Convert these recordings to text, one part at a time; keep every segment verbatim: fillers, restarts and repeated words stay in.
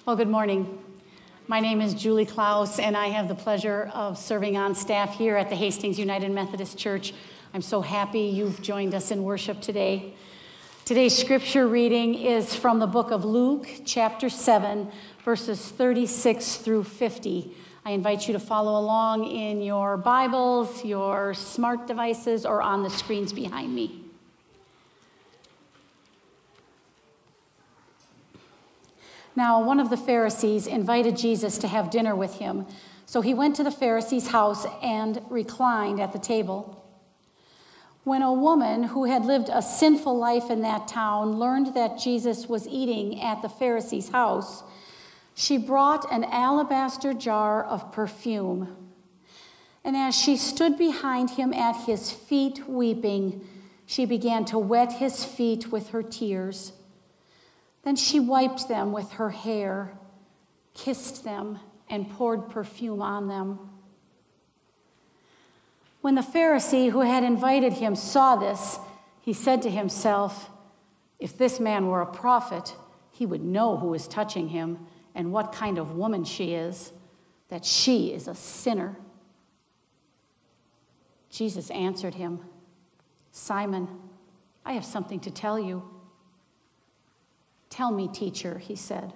Well, good morning. My name is Julie Klaus, and I have the pleasure of serving on staff here at the Hastings United Methodist Church. I'm so happy you've joined us in worship today. Today's scripture reading is from the book of Luke, chapter seven, verses thirty-six through fifty. I invite you to follow along in your Bibles, your smart devices, or on the screens behind me. Now, one of the Pharisees invited Jesus to have dinner with him, so he went to the Pharisee's house and reclined at the table. When a woman who had lived a sinful life in that town learned that Jesus was eating at the Pharisee's house, she brought an alabaster jar of perfume. And as she stood behind him at his feet weeping, she began to wet his feet with her tears. Then she wiped them with her hair, kissed them, and poured perfume on them. When the Pharisee who had invited him saw this, he said to himself, "If this man were a prophet, he would know who is touching him and what kind of woman she is, that she is a sinner." Jesus answered him, "Simon, I have something to tell you." "Tell me, teacher," he said.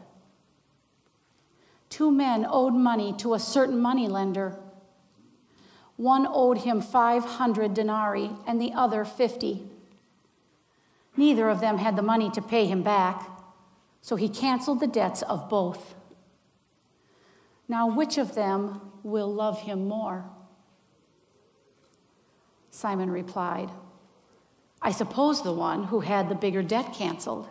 Two men owed money to a certain moneylender. One owed him five hundred denarii and the other fifty. Neither of them had the money to pay him back, so he canceled the debts of both. Now, which of them will love him more? Simon replied, "I suppose the one who had the bigger debt canceled."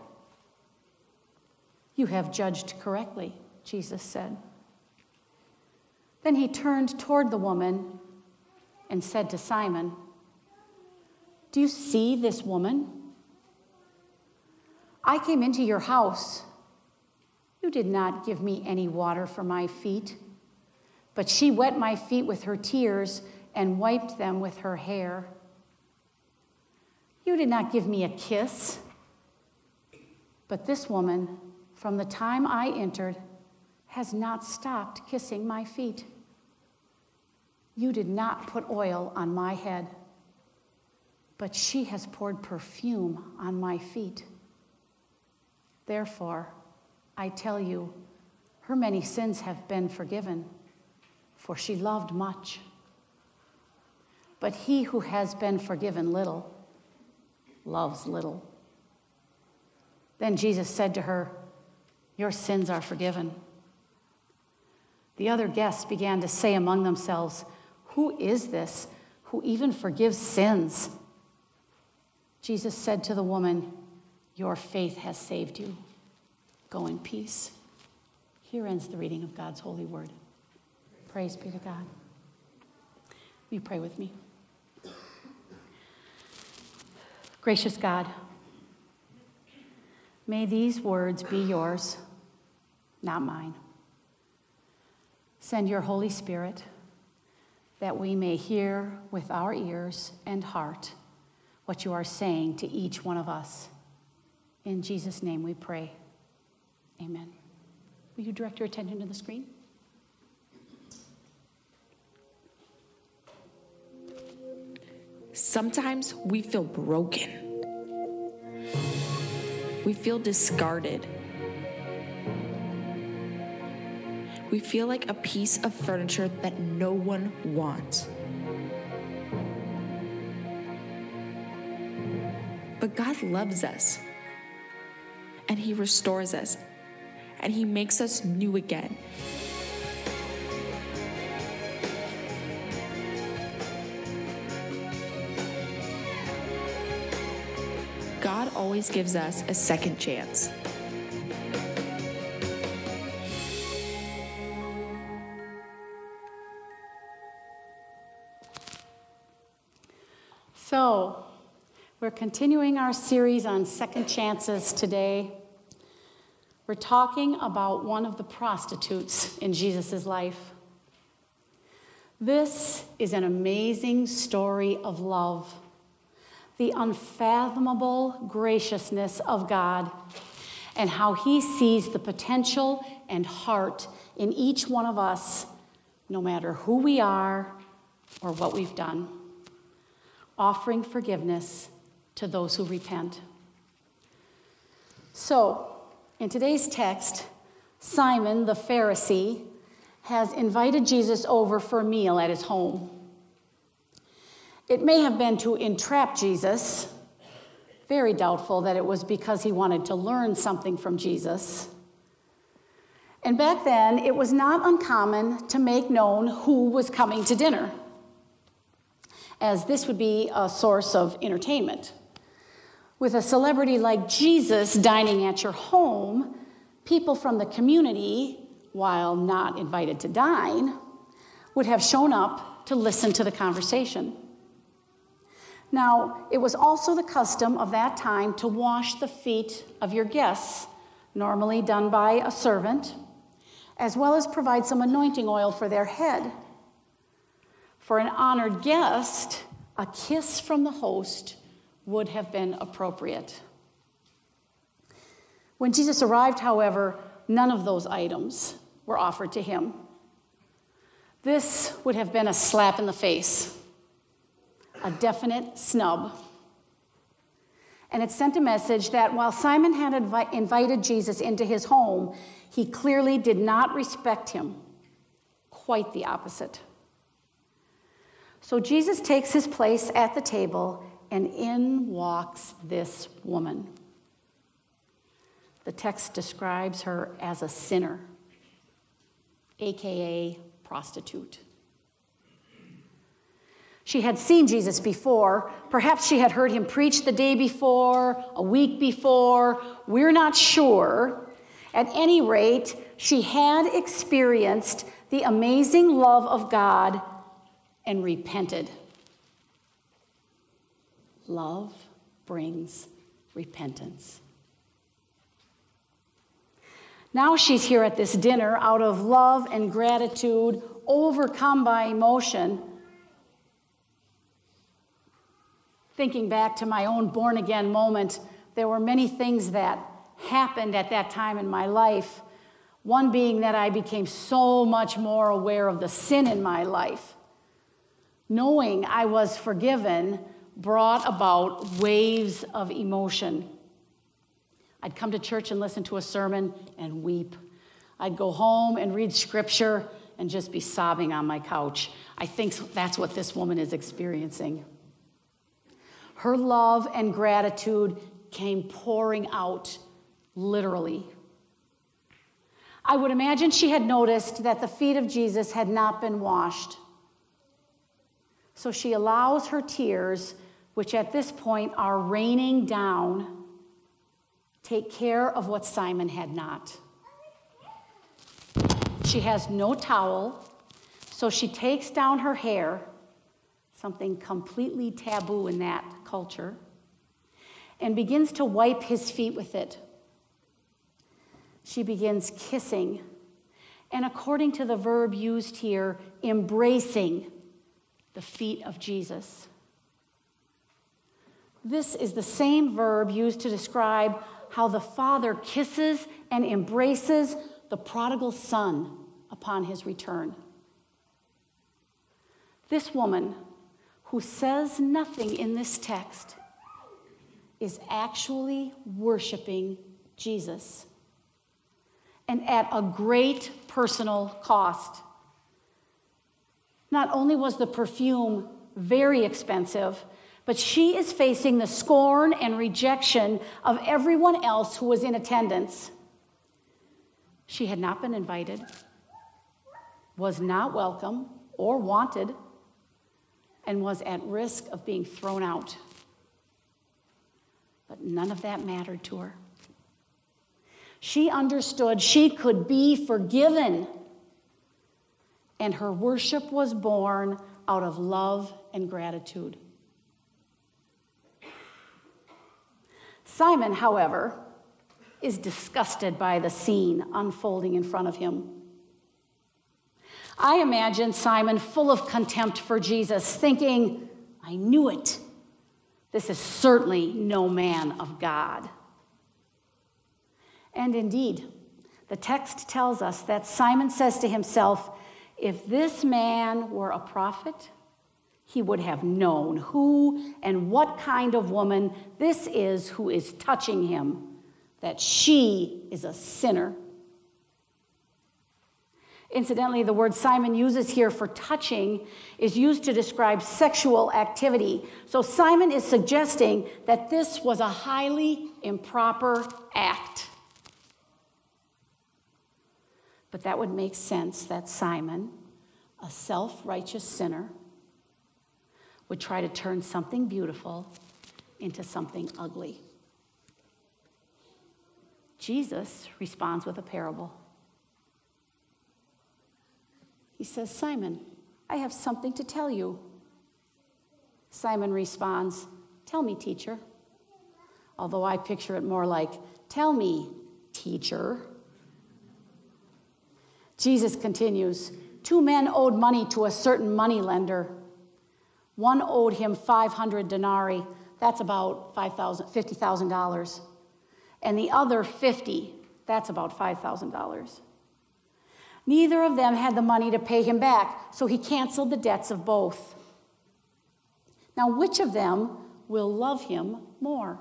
"You have judged correctly," Jesus said. Then he turned toward the woman and said to Simon, "Do you see this woman? I came into your house. You did not give me any water for my feet, but she wet my feet with her tears and wiped them with her hair. You did not give me a kiss, but this woman, from the time I entered, has not stopped kissing my feet. You did not put oil on my head, but she has poured perfume on my feet. Therefore, I tell you, her many sins have been forgiven, for she loved much. But he who has been forgiven little loves little." Then Jesus said to her, "Your sins are forgiven." The other guests began to say among themselves, "Who is this who even forgives sins?" Jesus said to the woman, "Your faith has saved you. Go in peace." Here ends the reading of God's holy word. Praise be to God. Will you pray with me? Gracious God, may these words be yours, not mine. Send your Holy Spirit that we may hear with our ears and heart what you are saying to each one of us. In Jesus' name we pray. Amen. Will you direct your attention to the screen? Sometimes we feel broken. We feel discarded. We feel like a piece of furniture that no one wants. But God loves us, and he restores us, and he makes us new again. God always gives us a second chance. So, we're continuing our series on second chances today. We're talking about one of the prostitutes in Jesus' life. This is an amazing story of love, the unfathomable graciousness of God, and how he sees the potential and heart in each one of us, no matter who we are or what we've done, offering forgiveness to those who repent. So, in today's text, Simon the Pharisee has invited Jesus over for a meal at his home. It may have been to entrap Jesus. Very doubtful that it was because he wanted to learn something from Jesus. And back then, it was not uncommon to make known who was coming to dinner, as this would be a source of entertainment. With a celebrity like Jesus dining at your home, people from the community, while not invited to dine, would have shown up to listen to the conversation. Now, it was also the custom of that time to wash the feet of your guests, normally done by a servant, as well as provide some anointing oil for their head. For an honored guest, a kiss from the host would have been appropriate. When Jesus arrived, however, none of those items were offered to him. This would have been a slap in the face, a definite snub. And it sent a message that while Simon had invi- invited Jesus into his home, he clearly did not respect him. Quite the opposite. So Jesus takes his place at the table, and in walks this woman. The text describes her as a sinner, aka prostitute. She had seen Jesus before. Perhaps she had heard him preach the day before, a week before. We're not sure. At any rate, she had experienced the amazing love of God and repented. Love brings repentance. Now she's here at this dinner out of love and gratitude, overcome by emotion. Thinking back to my own born-again moment, there were many things that happened at that time in my life. One being that I became so much more aware of the sin in my life. Knowing I was forgiven brought about waves of emotion. I'd come to church and listen to a sermon and weep. I'd go home and read scripture and just be sobbing on my couch. I think that's what this woman is experiencing. Her love and gratitude came pouring out, literally. I would imagine she had noticed that the feet of Jesus had not been washed. So she allows her tears, which at this point are raining down, take care of what Simon had not. She has no towel, so she takes down her hair, something completely taboo in that culture, and begins to wipe his feet with it. She begins kissing, and according to the verb used here, embracing the feet of Jesus. This is the same verb used to describe how the Father kisses and embraces the prodigal son upon his return. This woman, who says nothing in this text, is actually worshiping Jesus, and at a great personal cost. Not only was the perfume very expensive, but she is facing the scorn and rejection of everyone else who was in attendance. She had not been invited, was not welcome or wanted, and was at risk of being thrown out. But none of that mattered to her. She understood she could be forgiven, and her worship was born out of love and gratitude. Simon, however, is disgusted by the scene unfolding in front of him. I imagine Simon full of contempt for Jesus, thinking, I knew it. This is certainly no man of God. And indeed, the text tells us that Simon says to himself, if this man were a prophet, he would have known who and what kind of woman this is who is touching him, that she is a sinner. Incidentally, the word Simon uses here for touching is used to describe sexual activity. So Simon is suggesting that this was a highly improper act. But that would make sense that Simon, a self-righteous sinner, would try to turn something beautiful into something ugly. Jesus responds with a parable. He says, Simon, I have something to tell you. Simon responds, tell me, teacher. Although I picture it more like, tell me, teacher. Jesus continues, two men owed money to a certain moneylender. One owed him five hundred denarii. That's about five thousand, fifty thousand dollars. And the other fifty. That's about five thousand dollars. Neither of them had the money to pay him back, so he canceled the debts of both. Now, which of them will love him more?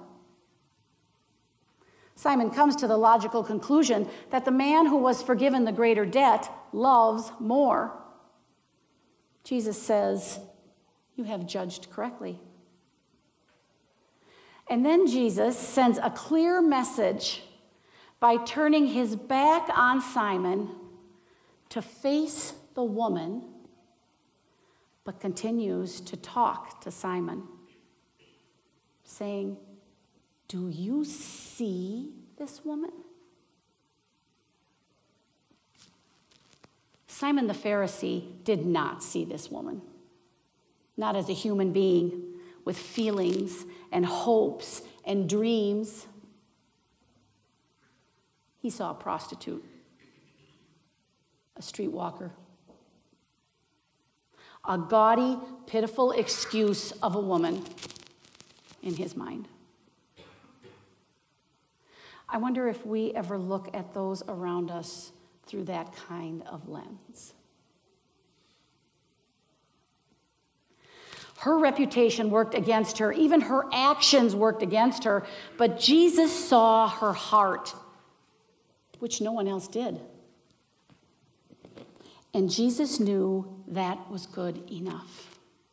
Simon comes to the logical conclusion that the man who was forgiven the greater debt loves more. Jesus says, you have judged correctly. And then Jesus sends a clear message by turning his back on Simon to face the woman, but continues to talk to Simon, saying, do you see this woman? Simon the Pharisee did not see this woman, not as a human being with feelings and hopes and dreams. He saw a prostitute, a streetwalker, a gaudy, pitiful excuse of a woman in his mind. I wonder if we ever look at those around us through that kind of lens. Her reputation worked against her. Even her actions worked against her. But Jesus saw her heart, which no one else did. And Jesus knew that was good enough.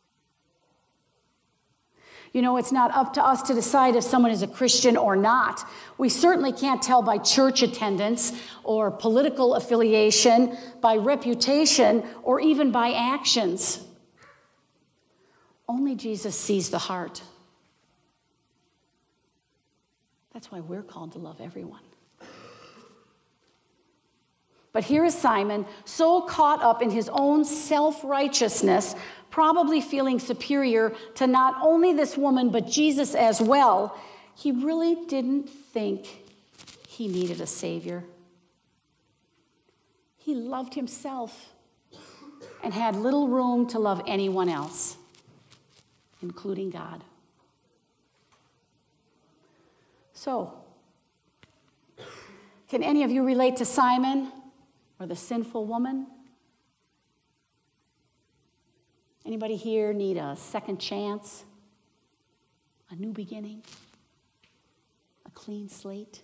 You know, it's not up to us to decide if someone is a Christian or not. We certainly can't tell by church attendance or political affiliation, by reputation, or even by actions. Only Jesus sees the heart. That's why we're called to love everyone. But here is Simon, so caught up in his own self-righteousness, probably feeling superior to not only this woman, but Jesus as well. He really didn't think he needed a Savior. He loved himself and had little room to love anyone else, including God. So, can any of you relate to Simon or the sinful woman? Anybody here need a second chance? A new beginning? A clean slate?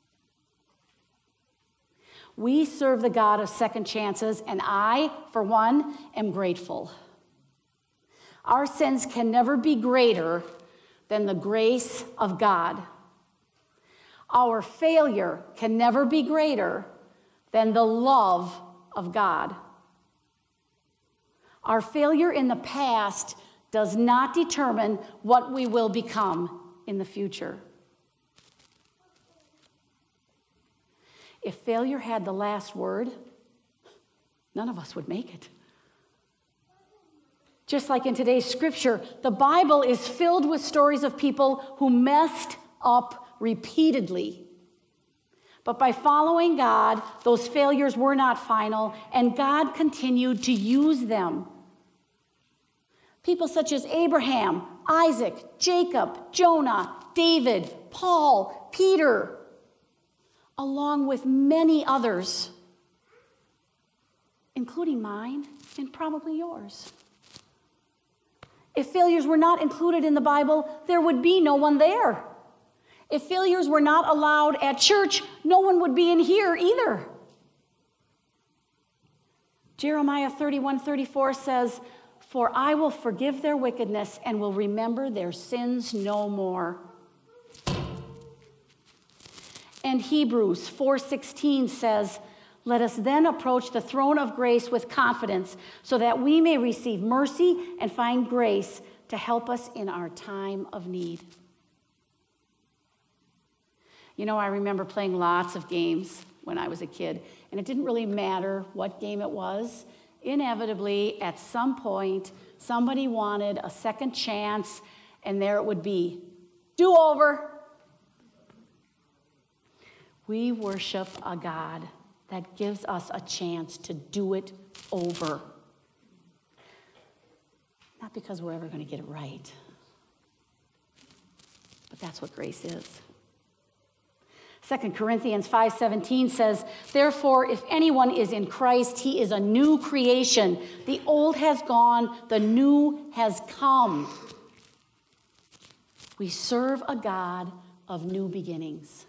We serve the God of second chances, and I, for one, am grateful. Our sins can never be greater than the grace of God. Our failure can never be greater than the love of God. Our failure in the past does not determine what we will become in the future. If failure had the last word, none of us would make it. Just like in today's scripture, the Bible is filled with stories of people who messed up repeatedly. But by following God, those failures were not final, and God continued to use them. People such as Abraham, Isaac, Jacob, Jonah, David, Paul, Peter, along with many others, including mine and probably yours. If failures were not included in the Bible, there would be no one there. If failures were not allowed at church, no one would be in here either. Jeremiah thirty-one thirty-four says, "For I will forgive their wickedness and will remember their sins no more." And Hebrews four sixteen says, "Let us then approach the throne of grace with confidence so that we may receive mercy and find grace to help us in our time of need." You know, I remember playing lots of games when I was a kid, and it didn't really matter what game it was. Inevitably, at some point, somebody wanted a second chance, and there it would be. Do-over. We worship a God that gives us a chance to do it over. Not because we're ever going to get it right, but that's what grace is. Second Corinthians five seventeen says, "Therefore, if anyone is in Christ, he is a new creation. The old has gone, the new has come." We serve a God of new beginnings.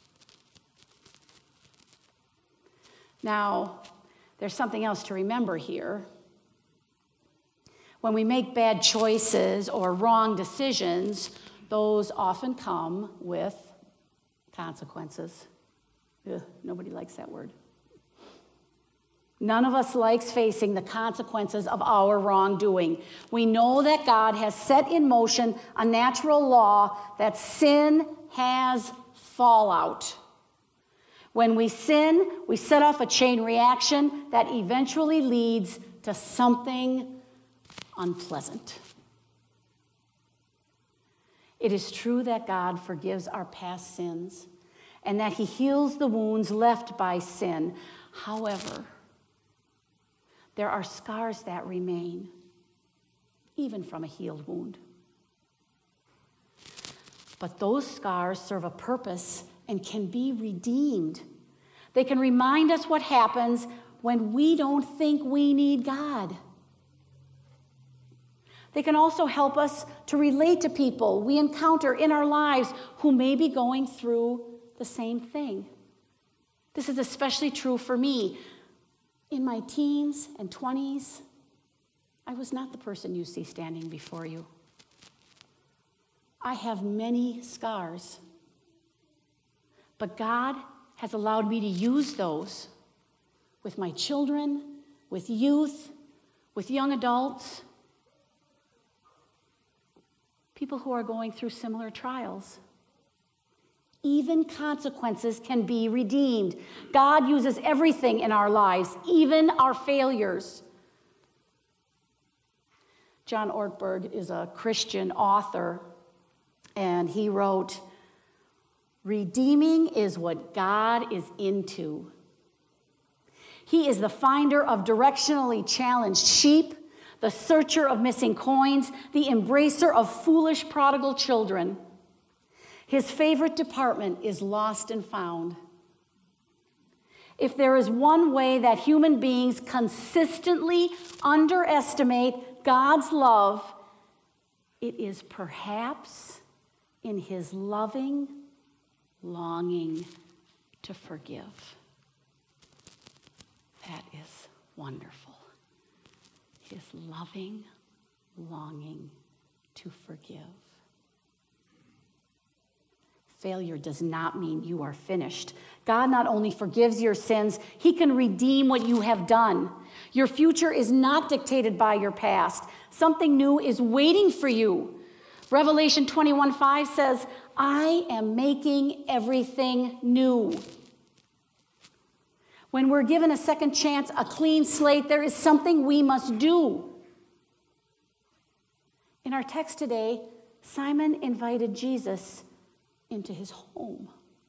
Now, there's something else to remember here. When we make bad choices or wrong decisions, those often come with consequences. Ugh, nobody likes that word. None of us likes facing the consequences of our wrongdoing. We know that God has set in motion a natural law that sin has fallout. When we sin, we set off a chain reaction that eventually leads to something unpleasant. It is true that God forgives our past sins and that he heals the wounds left by sin. However, there are scars that remain, even from a healed wound. But those scars serve a purpose and can be redeemed. They can remind us what happens when we don't think we need God. They can also help us to relate to people we encounter in our lives who may be going through the same thing. This is especially true for me. In my teens and twenties, I was not the person you see standing before you. I have many scars, but God has allowed me to use those with my children, with youth, with young adults, people who are going through similar trials. Even consequences can be redeemed. God uses everything in our lives, even our failures. John Ortberg is a Christian author, and he wrote, "Redeeming is what God is into. He is the finder of directionally challenged sheep, the searcher of missing coins, the embracer of foolish prodigal children. His favorite department is lost and found. If there is one way that human beings consistently underestimate God's love, it is perhaps in his loving longing to forgive." That is wonderful. His loving longing to forgive. Failure does not mean you are finished. God not only forgives your sins, he can redeem what you have done. Your future is not dictated by your past. Something new is waiting for you. Revelation twenty-one five says, "I am making everything new." When we're given a second chance, a clean slate, there is something we must do. In our text today, Simon invited Jesus into his home.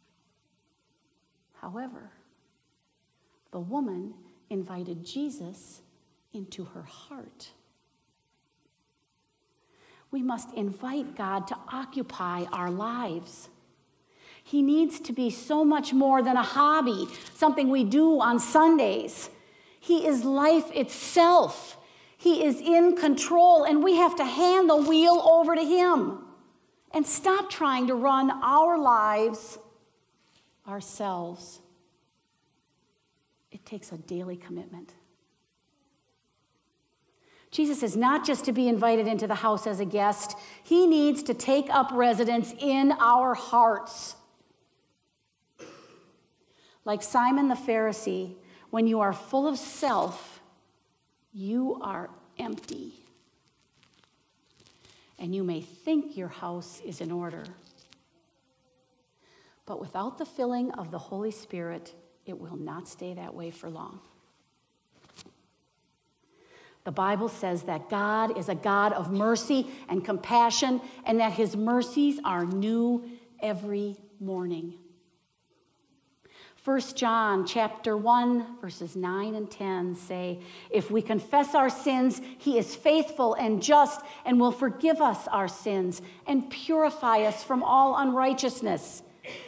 However, the woman invited Jesus into her heart. We must invite God to occupy our lives. He needs to be so much more than a hobby, something we do on Sundays. He is life itself. He is in control, and we have to hand the wheel over to him and stop trying to run our lives ourselves. It takes a daily commitment. Jesus is not just to be invited into the house as a guest. He needs to take up residence in our hearts. Like Simon the Pharisee, when you are full of self, you are empty. And you may think your house is in order. But without the filling of the Holy Spirit, it will not stay that way for long. The Bible says that God is a God of mercy and compassion, and that his mercies are new every morning. First John chapter one, verses nine and ten say, if we confess our sins, he is faithful and just and will forgive us our sins and purify us from all unrighteousness.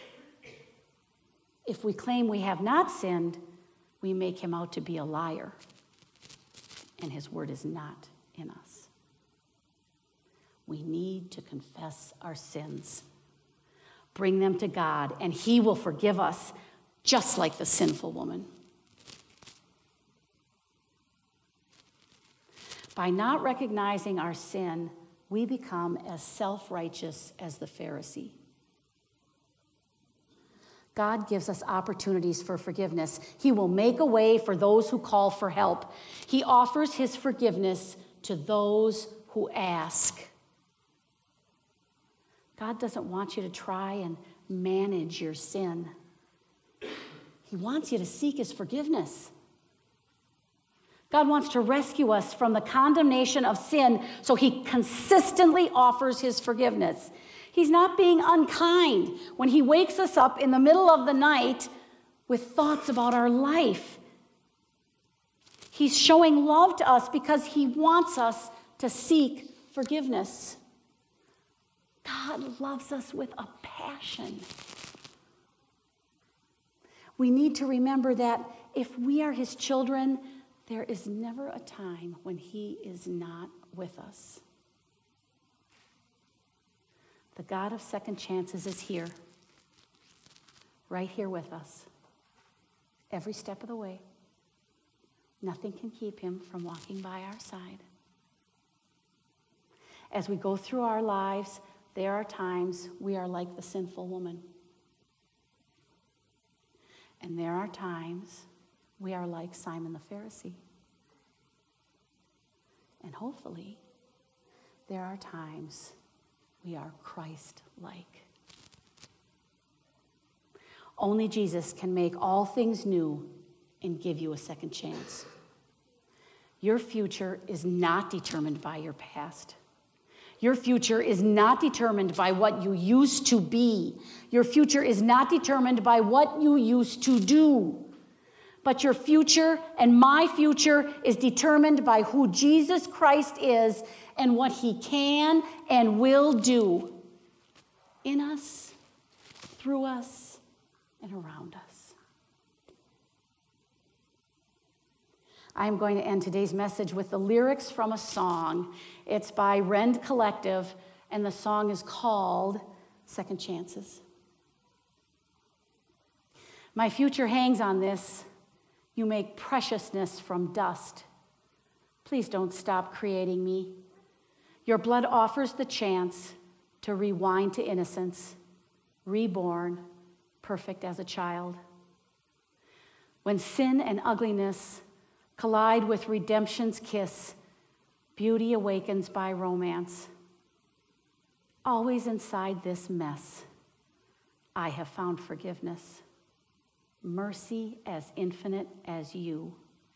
If we claim we have not sinned, we make him out to be a liar, and his word is not in us. We need to confess our sins, bring them to God, and he will forgive us, just like the sinful woman. By not recognizing our sin, we become as self-righteous as the Pharisee. God gives us opportunities for forgiveness. He will make a way for those who call for help. He offers his forgiveness to those who ask. God doesn't want you to try and manage your sin. He wants you to seek his forgiveness. God wants to rescue us from the condemnation of sin, so he consistently offers his forgiveness. He's not being unkind when he wakes us up in the middle of the night with thoughts about our life. He's showing love to us because he wants us to seek forgiveness. God loves us with a passion. We need to remember that if we are his children, there is never a time when he is not with us. The God of second chances is here, right here with us, every step of the way. Nothing can keep him from walking by our side. As we go through our lives, there are times we are like the sinful woman. And there are times we are like Simon the Pharisee. And hopefully, there are times we are Christ-like. Only Jesus can make all things new and give you a second chance. Your future is not determined by your past. Your future is not determined by what you used to be. Your future is not determined by what you used to do. But your future and my future is determined by who Jesus Christ is and what he can and will do in us, through us, and around us. I am going to end today's message with the lyrics from a song. It's by Rend Collective, and the song is called Second Chances. My future hangs on this. You make preciousness from dust. Please don't stop creating me. Your blood offers the chance to rewind to innocence, reborn, perfect as a child. When sin and ugliness collide with redemption's kiss, beauty awakens by romance. Always inside this mess, I have found forgiveness. Mercy as infinite as you.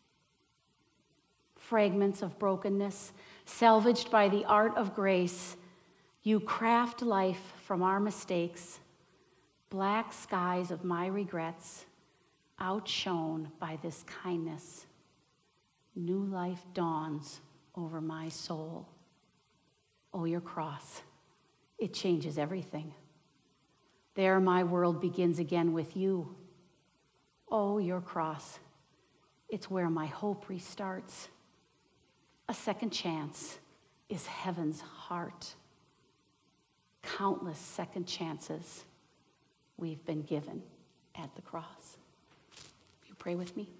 Fragments of brokenness, salvaged by the art of grace, you craft life from our mistakes, black skies of my regrets, outshone by this kindness. New life dawns over my soul. Oh, your cross, it changes everything. There my world begins again with you. Oh, your cross, it's where my hope restarts. A second chance is heaven's heart. Countless second chances we've been given at the cross. You pray with me.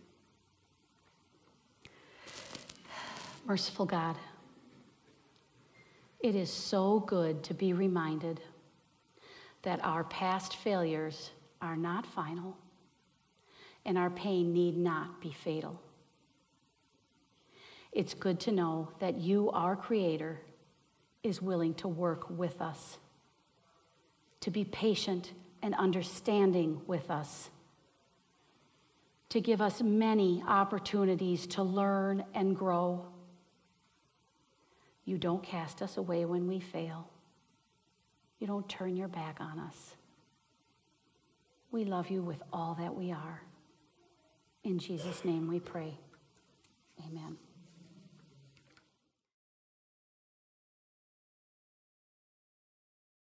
Merciful God, it is so good to be reminded that our past failures are not final and our pain need not be fatal. It's good to know that you, our Creator, is willing to work with us, to be patient and understanding with us, to give us many opportunities to learn and grow. You don't cast us away when we fail. You don't turn your back on us. We love you with all that we are. In Jesus' name we pray.